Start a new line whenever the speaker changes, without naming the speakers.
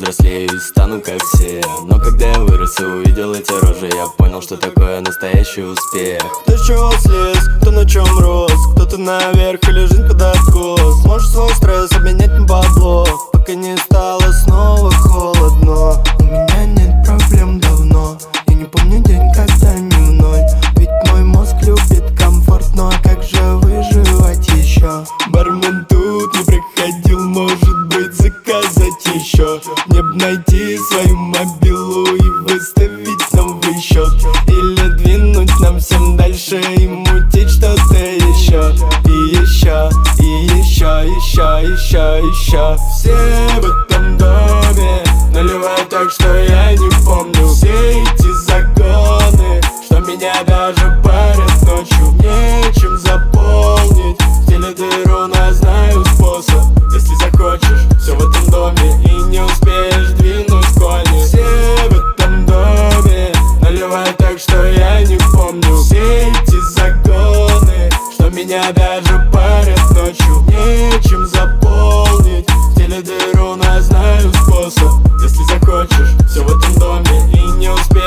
повзрослею и стану как все. Но когда я вырос и увидел эти рожи, я понял, что такое настоящий успех.
Кто с чего слез, кто на чем рос, кто-то наверх или жизнь под откос. Можешь свой стресс обменять на бабло, пока не стало снова холодно. У меня нет проблем давно, я не помню день, когда не в ноль. Ведь мой мозг любит комфорт, ну а как же выживать еще? Бармен тут не приходил, может быть заказать еще. Мне б найти свою мобилу и выставить новый счет, или двинуть нам всем дальше и мутить что-то еще. И еще, и еще, еще. Все в этом доме наливают так, что я не помню все эти загоны, что меня даже парят ночью. Нечем заполнить в теле дыру, но знаю способ. Если захочешь, все в этом доме и не успеешь двинуть кони. Все в этом доме наливают так, что я не помню все эти загоны, что меня даже парят ночью. Нечем заполнить в теле дыру, но знаю способ. Если захочешь, все в этом доме и не успеешь